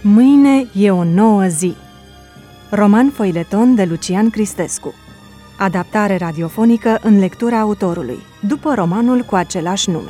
Mâine e o nouă zi. Roman foileton de Lucian Cristescu. Adaptare radiofonică în lectura autorului, după romanul cu același nume.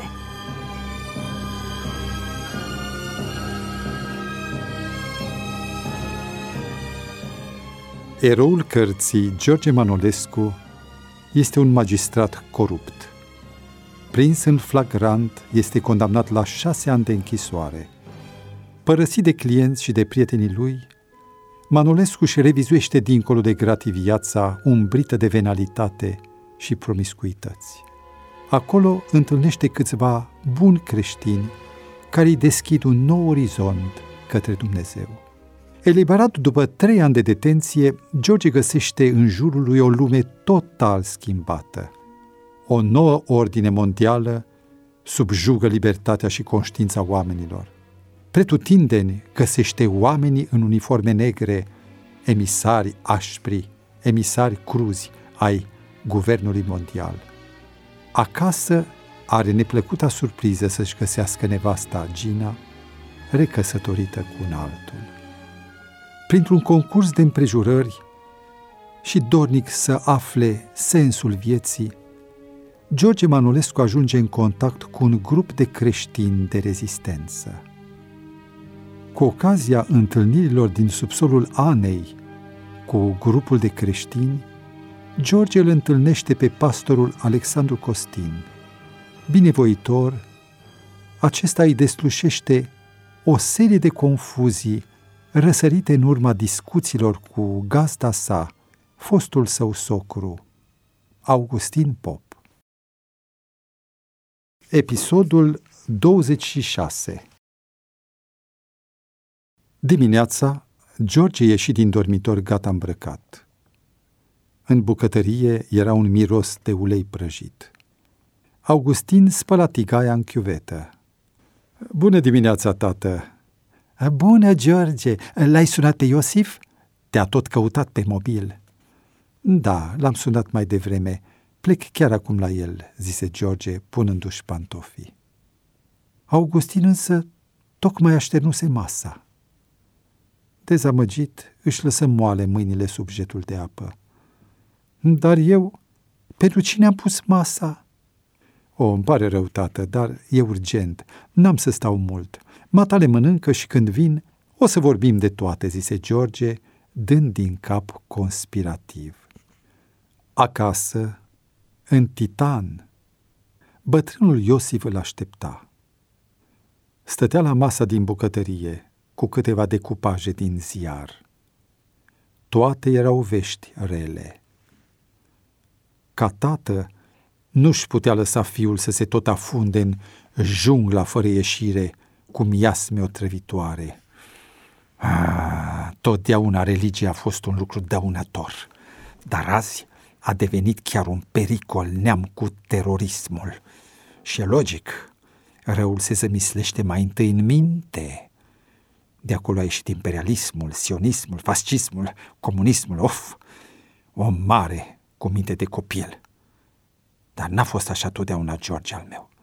Eroul cărții, George Manolescu, este un magistrat corupt. Prins în flagrant, este condamnat la 6 ani de închisoare. Părăsit de clienți și de prietenii lui, Manolescu își revizuiește dincolo de gratii viața umbrită de venalitate și promiscuități. Acolo întâlnește câțiva buni creștini care îi deschid un nou orizont către Dumnezeu. Eliberat după 3 ani de detenție, George găsește în jurul lui o lume total schimbată. O nouă ordine mondială subjugă libertatea și conștiința oamenilor. Pretutindeni găsește oamenii în uniforme negre, emisari așpri, emisari cruzi ai guvernului mondial. Acasă are neplăcuta surpriză să-și găsească nevasta Gina, recăsătorită cu un altul. Printr-un concurs de împrejurări și dornic să afle sensul vieții, George Manolescu ajunge în contact cu un grup de creștini de rezistență. Cu ocazia întâlnirilor din subsolul Anei cu grupul de creștini, George îl întâlnește pe pastorul Alexandru Costin. Binevoitor, acesta îi deslușește o serie de confuzii răsărite în urma discuțiilor cu gazda sa, fostul său socru, Augustin Pop. Episodul 26. Dimineața, George ieși din dormitor gata îmbrăcat. În bucătărie era un miros de ulei prăjit. Augustin spăla tigaia în chiuvetă. Bună dimineața, tată! Bună, George! L-ai sunat pe Iosif? Te-a tot căutat pe mobil. Da, l-am sunat mai devreme. Plec chiar acum la el, zise George, punându-și pantofii. Augustin însă tocmai așternuse masa. Dezamăgit, își lăsă moale mâinile sub jetul de apă. Dar eu, pentru cine am pus masa? Îmi pare rău, tată, dar e urgent. N-am să stau mult. Mata le mănâncă și când vin, o să vorbim de toate, zise George, dând din cap conspirativ. Acasă, în Titan, bătrânul Iosif îl aștepta. Stătea la masa din bucătărie, cu câteva decupaje din ziar. Toate erau vești rele. Ca tată, nu-și putea lăsa fiul să se tot afunde în jungla fără ieșire, cu miasme otrăvitoare. Totdeauna religia a fost un lucru dăunător, dar azi a devenit chiar un pericol neam cu terorismul. Și e logic, răul se zămislește mai întâi în minte. De acolo a ieșit imperialismul, sionismul, fascismul, comunismul, o mare cu minte de copil. Dar n-a fost așa totdeauna, George al meu.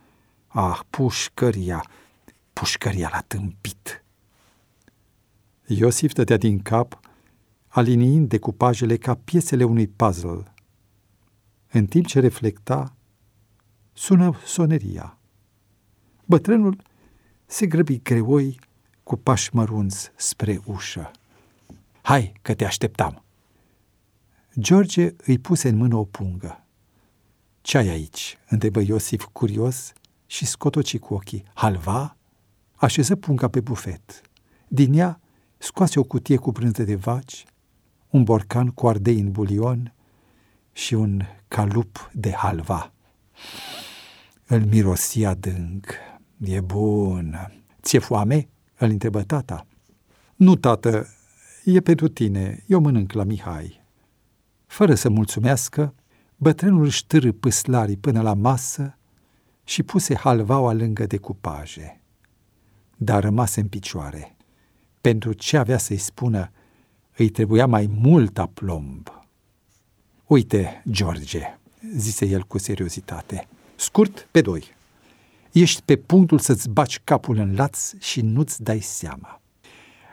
Pușcăria l-a tâmpit. Iosif dădea din cap, aliniind decupajele ca piesele unui puzzle. În timp ce reflecta, sună soneria. Bătrânul se grăbi greoi cu pași mărunți spre ușă. Hai, că te așteptam. George îi puse în mână o pungă. Ce ai aici? Întrebă Iosif curios și scotoci cu ochii. Halva? Așeză punga pe bufet. Din ea scoase o cutie cu brânză de vaci, un borcan cu ardei în bulion și un calup de halva. Îl mirosi adânc. E bun. Ți-e foame? Îl întrebă tata. Nu, tată, e pentru tine. Eu mănânc la Mihai. Fără să mulțumească, bătrânul își târâ pâslarii până la masă și puse halvaua lângă decupaje. Dar rămase în picioare. Pentru ce avea să-i spună, îi trebuia mai mult aplomb. Uite, George, zise el cu seriozitate, scurt pe 2. Ești pe punctul să-ți baci capul în laț și nu-ți dai seama.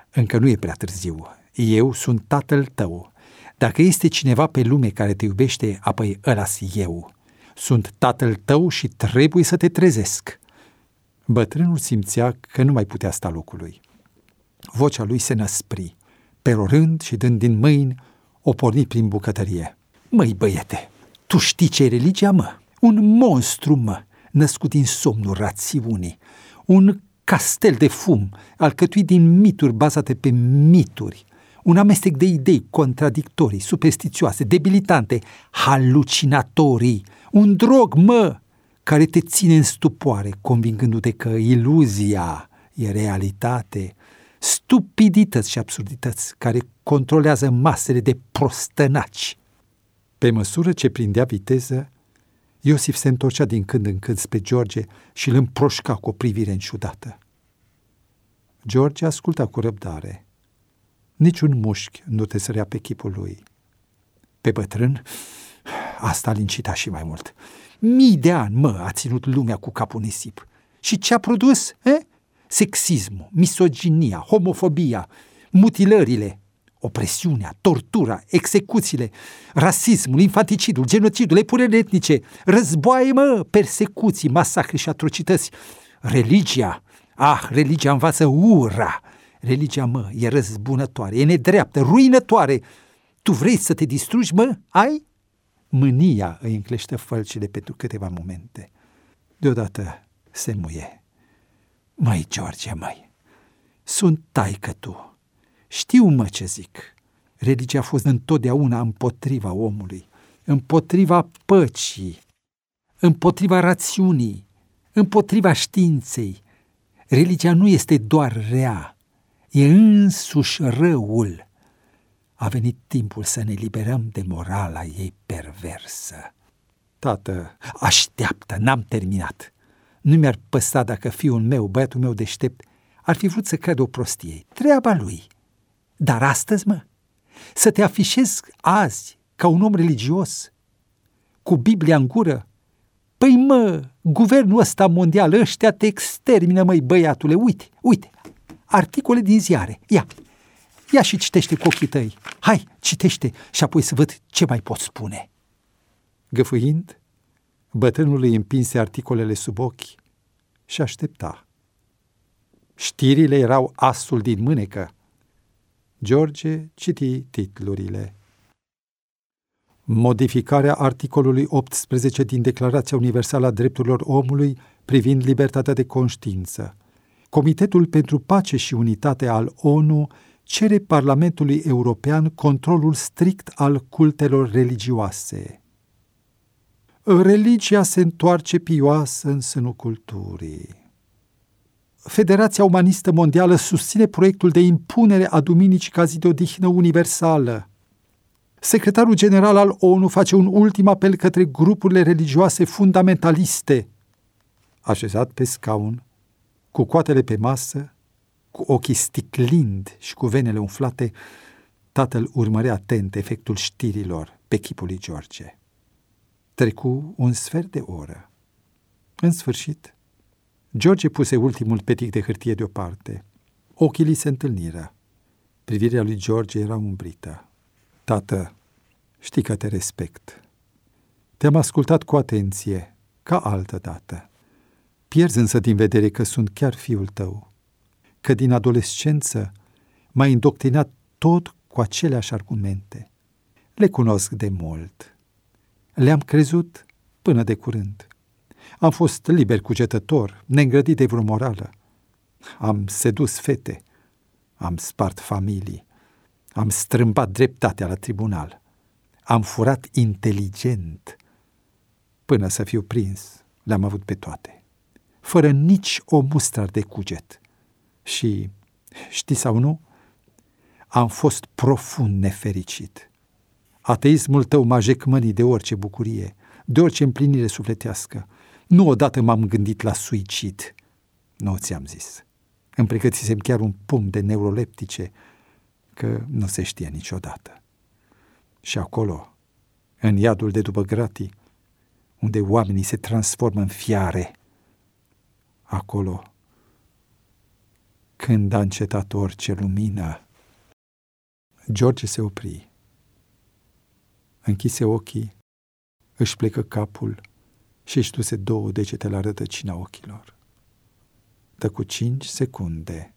Încă nu e prea târziu. Eu sunt tatăl tău. Dacă este cineva pe lume care te iubește, apoi ăla-s eu. Sunt tatăl tău și trebuie să te trezesc. Bătrânul simțea că nu mai putea sta locului. Vocea lui se năspri. Perorând și dând din mâini, o porni prin bucătărie. Măi, băiete, tu știi ce e religia, mă? Un monstru, mă, născut din somnul rațiunii. Un castel de fum, alcătuit din mituri bazate pe mituri. Un amestec de idei contradictorii, superstițioase, debilitante, halucinatorii. Un drog, mă, care te ține în stupoare, convingându-te că iluzia e realitate. Stupidități și absurdități care controlează masele de prostănaci. Pe măsură ce prindea viteză, Iosif se întorcea din când în când spre George și îl împroșca cu o privire înciudată. George asculta cu răbdare. Niciun mușchi nu te sărea pe chipul lui. Pe bătrân, asta îl incita și mai mult. 1000 de ani, mă, a ținut lumea cu capul nisip. Și ce a produs? Sexismul, misoginia, homofobia, mutilările, opresiunea, tortura, execuțiile, rasismul, infanticidul, genocidul, epurările etnice, războaie, mă, persecuții, masacre și atrocități. Religia, religia învață ura. Religia, mă, e răzbunătoare, e nedreaptă, ruinătoare. Tu vrei să te distrugi, mă? Ai? Mânia îi încleștă fălcile pentru câteva momente. Deodată se muie. Măi, George, măi, sunt taică tu. Știu, mă, ce zic. Religia a fost întotdeauna împotriva omului, împotriva păcii, împotriva rațiunii, împotriva științei. Religia nu este doar rea, e însuși răul. A venit timpul să ne liberăm de morala ei perversă. Tată, așteaptă, n-am terminat. Nu mi-ar păsa dacă fiul meu, băiatul meu deștept, ar fi vrut să creadă o prostie. Treaba lui. Dar astăzi, mă, să te afișezi azi ca un om religios, cu Biblia în gură? Păi, mă, guvernul ăsta mondial, ăștia te extermină, măi, băiatule. Uite, articole din ziare. Ia și citește cu ochii tăi. Hai, citește și apoi să văd ce mai pot spune. Găfâind, bătrânul îi împinse articolele sub ochi și aștepta. Știrile erau asul din mânecă. George citi titlurile. Modificarea articolului 18 din Declarația Universală a Drepturilor Omului privind libertatea de conștiință. Comitetul pentru Pace și Unitate al ONU cere Parlamentului European controlul strict al cultelor religioase. Religia se întoarce pioasă în sânul culturii. Federația Umanistă Mondială susține proiectul de impunere a duminicii ca zi de odihnă universală. Secretarul general al ONU face un ultim apel către grupurile religioase fundamentaliste. Așezat pe scaun, cu coatele pe masă, cu ochii sticlind și cu venele umflate, tatăl urmărea atent efectul știrilor pe chipul lui George. Trecu un sfert de oră. În sfârșit, George puse ultimul petic de hârtie deoparte. Ochii li se întâlniră. Privirea lui George era umbrită. Tată, știi că te respect. Te-am ascultat cu atenție, ca altădată. Pierzi însă din vedere că sunt chiar fiul tău, că din adolescență m-ai indoctrinat tot cu aceleași argumente. Le cunosc de mult. Le-am crezut până de curând. Am fost liber cugetător, neîngrădit de vreo morală. Am sedus fete, am spart familii, am strâmbat dreptatea la tribunal, am furat inteligent. Până să fiu prins, le-am avut pe toate, fără nici o mustră de cuget. Și, știi sau nu, am fost profund nefericit. Ateismul tău m-a jecmănit de orice bucurie, de orice împlinire sufletească. Nu odată m-am gândit la suicid. Nu ți-am zis. Îmi pregătisem chiar un pumn de neuroleptice, că nu se știe niciodată. Și acolo, în iadul de după gratii, unde oamenii se transformă în fiare, acolo când a încetat orice lumină. George se opri. Închise ochii, își plecă capul și își duse 2 degete la rădăcina ochilor. Tăcu 5 secunde,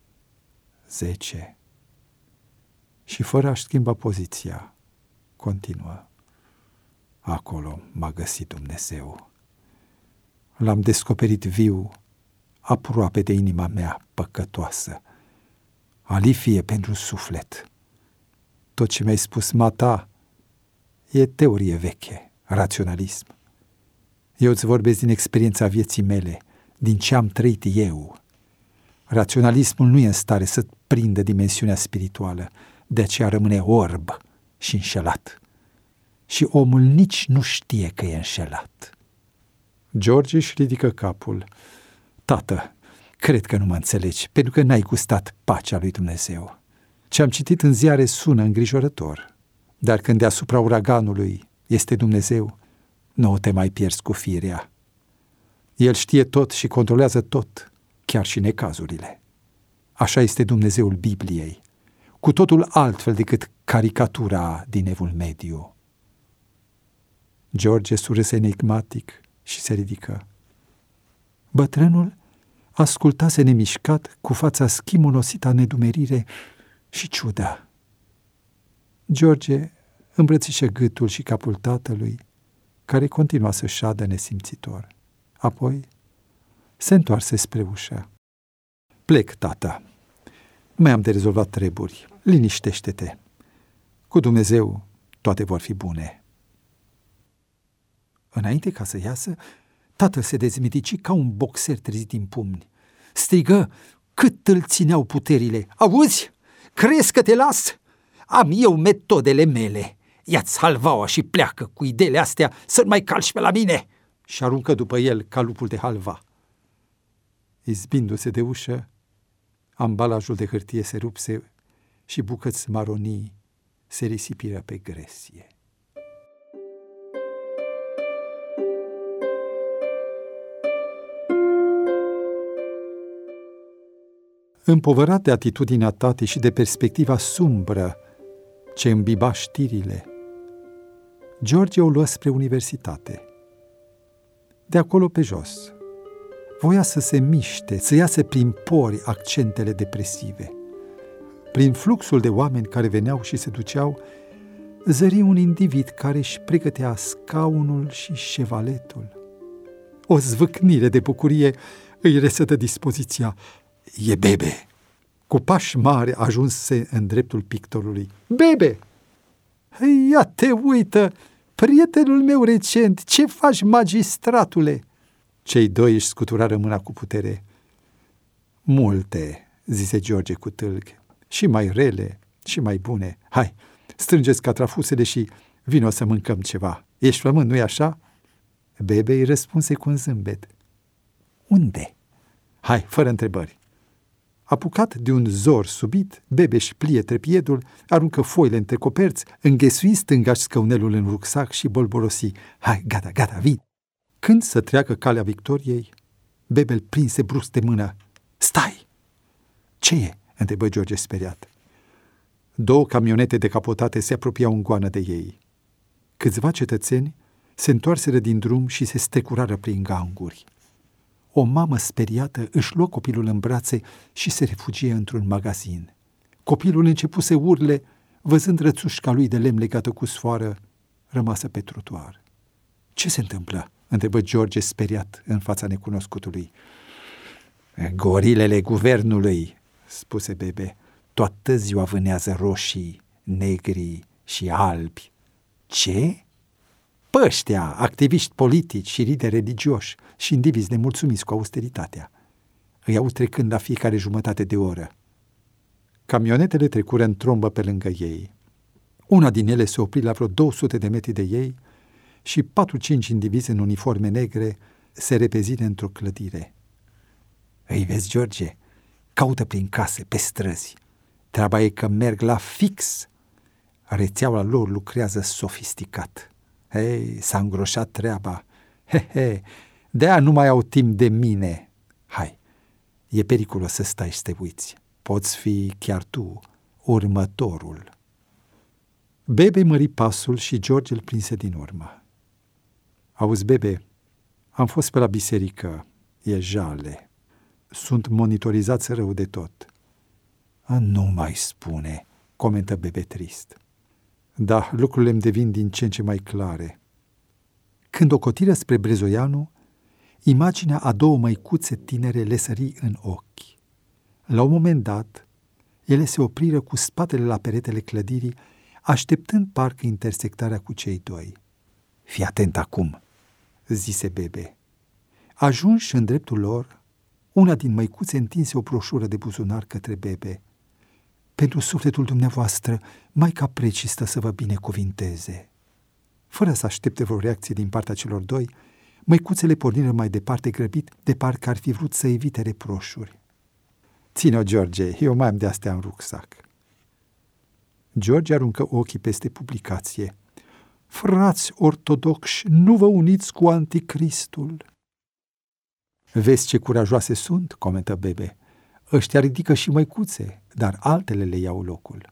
10 și fără a-și schimba poziția, continuă. Acolo m-a găsit Dumnezeu. L-am descoperit viu, aproape de inima mea păcătoasă. Alifie pentru suflet. Tot ce mi-ai spus, mata, e teorie veche, raționalism. Eu îți vorbesc din experiența vieții mele, din ce am trăit eu. Raționalismul nu e în stare să prindă dimensiunea spirituală, de aceea rămâne orb și înșelat. Și omul nici nu știe că e înșelat. George își ridică capul. Tată, cred că nu mă înțelegi, pentru că n-ai gustat pacea lui Dumnezeu. Ce am citit în ziare sună îngrijorător, dar când deasupra uraganului este Dumnezeu, nu te mai pierzi cu firea. El știe tot și controlează tot, chiar și necazurile. Așa este Dumnezeul Bibliei, cu totul altfel decât caricatura din Evul Mediu. George surâse enigmatic și se ridică. Bătrânul ascultase nemișcat, cu fața schimonosită a nedumerire și ciudă. George îmbrățișă gâtul și capul tatălui, care continua să șadă nesimțitor. Apoi se întoarse spre ușă. Plec, tata. Mai am de rezolvat treburi. Liniștește-te. Cu Dumnezeu toate vor fi bune. Înainte ca să iasă, tatăl se dezmitici ca un boxer trezit din pumni. Strigă cât îl țineau puterile. Auzi? Crezi că te las? Am eu metodele mele. Ia-ți halvaua și pleacă cu ideile astea să nu mai calci pe la mine. Și aruncă după el calupul de halva. Izbindu-se de ușă, ambalajul de hârtie se rupse și bucăți maronii se risipiră pe gresie. Împovărat de atitudinea tatei și de perspectiva sumbră ce îmbiba știrile, George o luă spre universitate. De acolo pe jos, voia să se miște, să iasă prin pori accentele depresive. Prin fluxul de oameni care veneau și se duceau, zări un individ care își pregătea scaunul și șevaletul. O zvâcnire de bucurie îi resetă dispoziția. E Bebe! Cu pași mari ajunse în dreptul pictorului. Bebe! Ia te uită! Prietenul meu recent, ce faci, magistratule? Cei doi își scuturară mâna cu putere. Multe, zise George cu tâlc, și mai rele, și mai bune. Hai, strângeți catrafusele și vino să mâncăm ceva. Ești flămând, nu-i așa? Bebe îi răspunse cu un zâmbet. Unde? Hai, fără întrebări. Apucat de un zor subit, Bebe își plie trepiedul, aruncă foile între coperți, înghesui stânga-și scăunelul în rucsac și bolborosi. Hai, gata, vii! Când să treacă calea victoriei, Bebe îl prinse brusc de mână. Stai! Ce e? Întrebă George speriat. 2 camionete decapotate se apropiau în goană de ei. Câțiva cetățeni se întoarseră din drum și se strecurară prin ganguri. O mamă speriată își luă copilul în brațe și se refugie într-un magazin. Copilul începu să urle, văzând rățușca lui de lemn legată cu sfoară, rămasă pe trotuar. Ce se întâmplă? Întrebă George speriat în fața necunoscutului. Gorilele guvernului, spuse Bebe. Toată ziua vânează roșii, negri și albi. Ce? Păștea, activiști politici și lideri religioși și indivizi nemulțumiți cu austeritatea. Îi aud trecând la fiecare jumătate de oră. Camionetele trecură în trombă pe lângă ei. Una din ele se opri la vreo 200 de metri de ei și 4-5 indivizi în uniforme negre se repezire într-o clădire. Îi vezi, George? Caută prin case, pe străzi. Treaba e că merg la fix. Rețeaua lor lucrează sofisticat. Hei, s-a îngroșat treaba. De-aia nu mai au timp de mine. Hai, E periculos să stai și să te uiți. Poți fi chiar tu următorul. Bebe mări pasul și George îl prinse din urmă. Auzi, Bebe, am fost pe la biserică, e jale. Sunt monitorizați rău de tot. Nu mai spune, comentă Bebe trist. Da, lucrurile îmi devin din ce în ce mai clare. Când o cotiră spre Brezoianu, imaginea a două măicuțe tinere le sări în ochi. La un moment dat, ele se opriră cu spatele la peretele clădirii, așteptând parcă intersectarea cu cei doi. Fii atent acum, zise Bebe. Ajunși în dreptul lor, una din măicuțe întinse o broșură de buzunar către Bebe. Pentru sufletul dumneavoastră, Maica Precistă să vă binecuvinteze. Fără să aștepte vreo reacție din partea celor doi, măicuțele porniră mai departe grăbit, de parcă ar fi vrut să evite reproșuri. Ține-o, George, eu mai am de astea în rucsac. George aruncă ochii peste publicație. Frați ortodoxi, nu vă uniți cu anticristul. Vezi ce curajoase sunt, comentă Bebe. Ăștia ridică și măicuțe, dar altele le iau locul.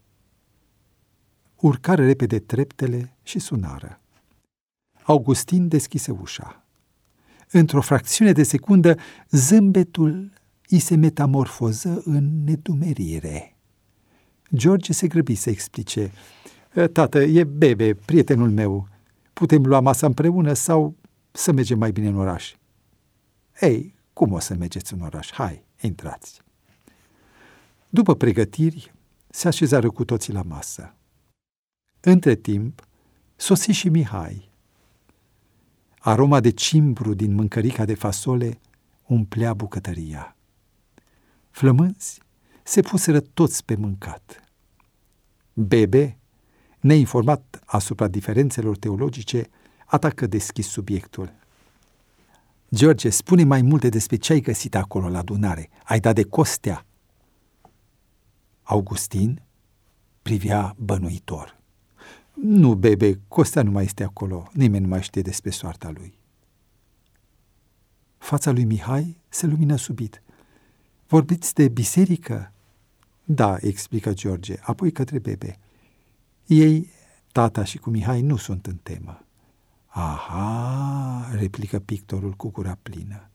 Urcară repede treptele și sunară. Augustin deschise ușa. Într-o fracțiune de secundă, zâmbetul îi se metamorfoză în nedumerire. George se grăbi să explice. Tată, e Bebe, prietenul meu. Putem lua masa împreună sau să mergem mai bine în oraș? Ei, cum o să mergeți în oraș? Hai, intrați. După pregătiri, se așezară cu toții la masă. Între timp, sosi și Mihai. Aroma de cimbru din mâncărica de fasole umplea bucătăria. Flămânzi se puseră toți pe mâncat. Bebe, neinformat asupra diferențelor teologice, atacă deschis subiectul. George, spune mai multe despre ce ai găsit acolo la adunare. Ai dat de Costea? Augustin privea bănuitor. Nu, Bebe, Costea nu mai este acolo. Nimeni nu mai știe despre soarta lui. Fața lui Mihai se lumină subit. Vorbiți de biserică? Da, explică George, apoi către Bebe. Ei, tata și cu Mihai, nu sunt în temă. Aha, replică pictorul cu gura plină.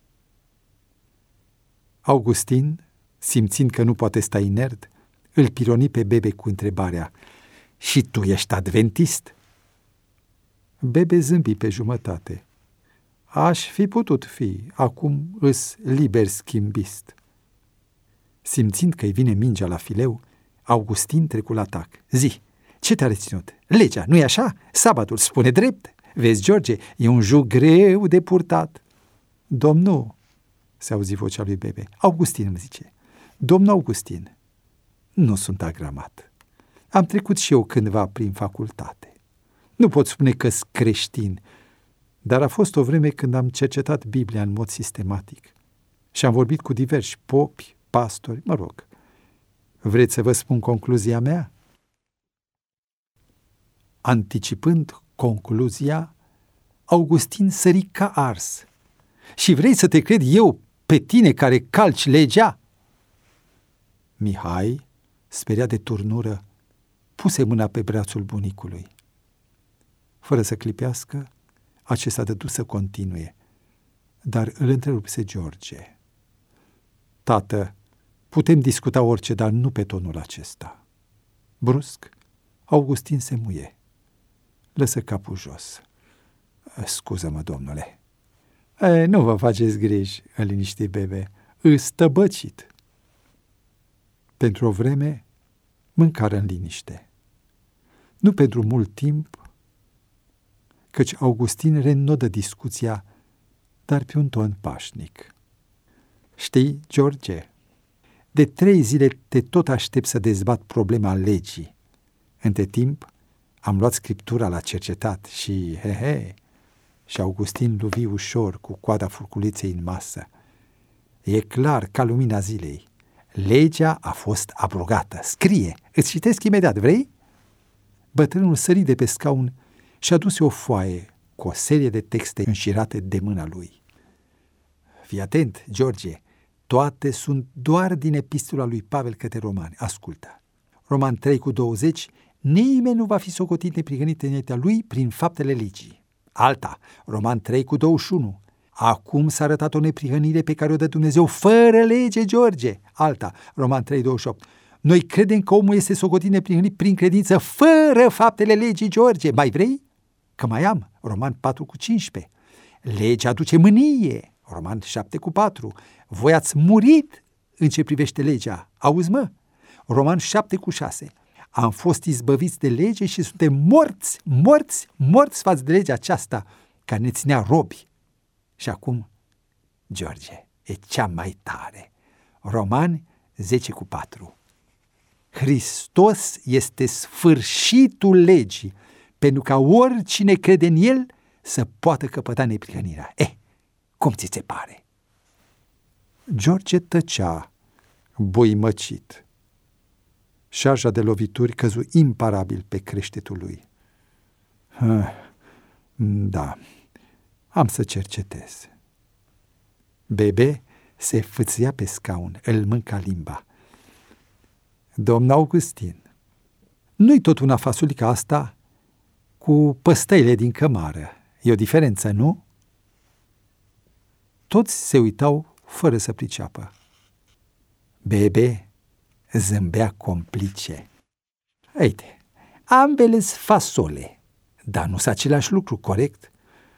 Augustin, simțind că nu poate sta inert, îl pironi pe Bebe cu întrebarea: și tu ești adventist? Bebe zâmbi pe jumătate. Aș fi putut fi, acum îs liber schimbist. Simțind că îi vine mingea la fileu, Augustin trecu la atac. Zi, ce te-a reținut? Legea, nu-i așa? Sabatul spune drept. Vezi, George, e un juc greu de purtat. Domnul, se auzi vocea lui Bebe. Augustin îmi zice. Domnul Augustin, nu sunt agramat. Am trecut și eu cândva prin facultate. Nu pot spune că-s creștin, dar a fost o vreme când am cercetat Biblia în mod sistematic și am vorbit cu diversi popi, pastori, mă rog. Vreți să vă spun concluzia mea? Anticipând concluzia, Augustin sări ca ars. Și vrei să te cred eu pe tine care calci legea? Mihai, speriat de turnură, puse mâna pe brațul bunicului. Fără să clipească, acesta dădu să continue, dar îl întrerupse George. Tată, putem discuta orice, dar nu pe tonul acesta. Brusc, Augustin se muie. Lăsă capul jos. Scuză-mă, domnule. Nu vă faceți griji, îl liniști Bebe. Îs tăbăcit. Pentru o vreme, mâncară în liniște. Nu pentru mult timp, căci Augustin reînnodă discuția, dar pe un ton pașnic. Știi, George, de 3 zile te tot aștept să dezbat problema legii. Între timp, am luat scriptura la cercetat și, și Augustin luvi ușor cu coada furculiței în masă. E clar ca lumina zilei. Legea a fost abrogată. Scrie, îți citesc imediat, vrei? Bătrânul sări de pe scaun și aduse o foaie cu o serie de texte înșirate de mâna lui. Fii atent, George, Toate sunt doar din epistola lui Pavel către Romani. Ascultă. Roman 3:20, nimeni nu va fi socotit neprihănit înaintea lui prin faptele legii. Alta, Roman 3:21, acum s-a arătat o neprihănire pe care o dă Dumnezeu fără lege, George. Alta, Roman 3:28, noi credem că omul este socotit neprihănit prin credință fără faptele legii, George. Mai vrei? Că mai am, Roman 4:15, legea aduce mânie, Roman 7:4, voi ați murit în ce privește legea, auzi mă? Roman 7:6, am fost izbăviți de lege și suntem morți față de legea aceasta care ne ținea robi. Și acum, George, e cea mai tare. Romani 10:4. Hristos este sfârșitul legii, pentru ca oricine crede în El să poată căpăta neprihănirea. Cum ți se pare? George tăcea, boimăcit. Șarja de lovituri căzu imparabil pe creștetul lui. Da, am să cercetez. Bebe se fâția pe scaun, îl mânca limba. Domn Augustin, nu-i tot una fasulica asta cu păstăile din cămară. E o diferență, nu? Toți se uitau fără să priceapă. Bebe zâmbea complice. Uite, ambele-s fasole, dar nu-s același lucru, corect?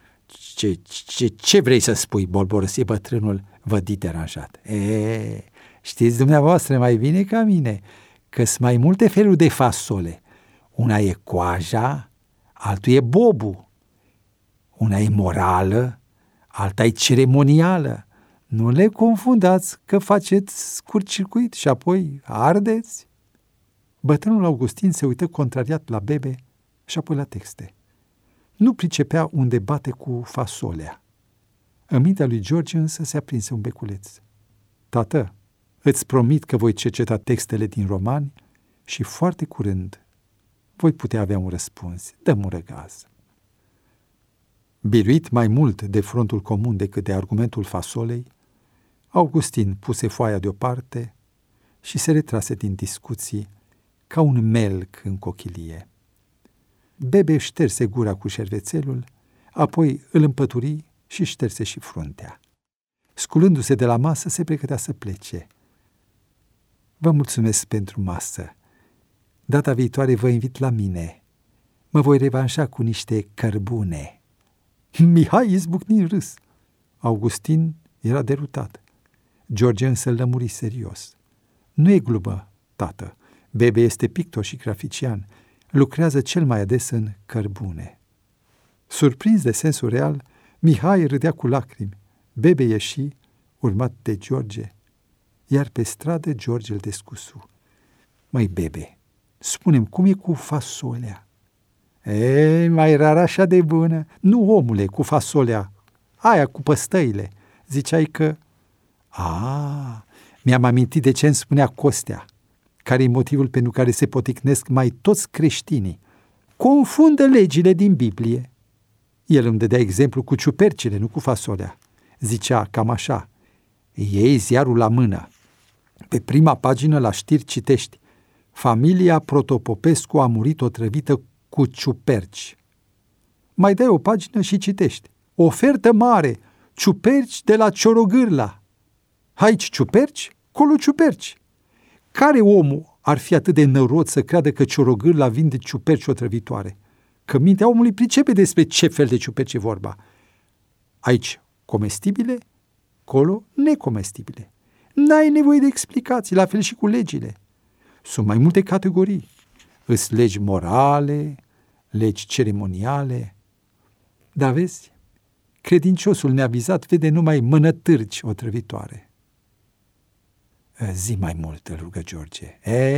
Ce vrei să spui, bolborosie bătrânul vădit deranjat. Știți dumneavoastră mai bine ca mine că-s mai multe feluri de fasole. Una e coaja, altul e bobu. Una e morală, alta e ceremonială. Nu le confundați că faceți scurt-circuit și apoi ardeți. Bătrânul Augustin se uită contrariat la Bebe și apoi la texte. Nu pricepea unde bate cu fasolea. În mintea lui George însă se aprinse un beculeț. Tată, îți promit că voi cerceta textele din Romani și foarte curând voi putea avea un răspuns. Dă-mi un răgaz. Biruit mai mult de frontul comun decât de argumentul fasolei, Augustin puse foaia deoparte și se retrase din discuții ca un melc în cochilie. Bebe șterse gura cu șervețelul, apoi îl împături și șterse și fruntea. Sculându-se de la masă, se pregătea să plece. Vă mulțumesc pentru masă. Data viitoare vă invit la mine. Mă voi revanșa cu niște cărbune. Mihai izbucni în râs. Augustin era derutat. George însă îl lămuri serios. Nu e glumă, tată. Bebe este pictor și grafician. Lucrează cel mai ades în cărbune. Surprins de sensul real, Mihai râdea cu lacrimi. Bebe ieși, urmat de George, iar pe stradă George îl descusu. Măi, Bebe, spune-mi, cum e cu fasolea? Mai rar așa de bună. Nu, omule, cu fasolea, aia cu păstăile. Ziceai că... mi-am amintit de ce îmi spunea Costea, care e motivul pentru care se poticnesc mai toți creștinii. Confundă legile din Biblie. El îmi dădea exemplu cu ciupercile, nu cu fasolea. Zicea cam așa: iei ziarul la mână. Pe prima pagină la știri citești: familia Protopopescu a murit otrăvită cu ciuperci. Mai dai o pagină și citești: ofertă mare, ciuperci de la Ciorogârla. Aici ciuperci, colo ciuperci. Care omul ar fi atât de nărot să creadă că Ciorogârla vinde ciuperci otrăvitoare? Că mintea omului pricepe despre ce fel de ciuperci e vorba. Aici comestibile, colo necomestibile. N-ai nevoie de explicații, la fel și cu legile. Sunt mai multe categorii. Îs legi morale, legi ceremoniale. Dar vezi, credinciosul neavizat vede numai mânătârci otrăvitoare. Zi mai mult, îl rugă George.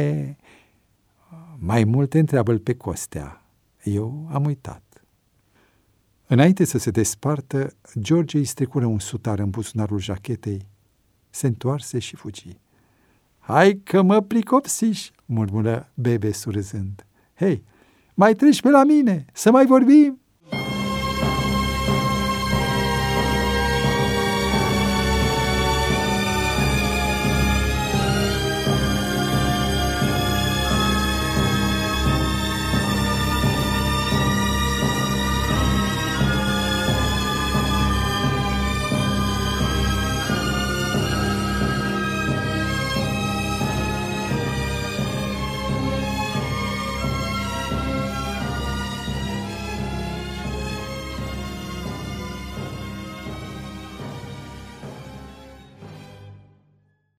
Mai multe întreabă-l pe Costea. Eu am uitat. Înainte să se despartă, George îi strecură un sutar în buzunarul jachetei, se întoarse și fugi. Hai că mă pricopsiși, murmură Bebe surâzând. Hei, mai treci pe la mine, să mai vorbim?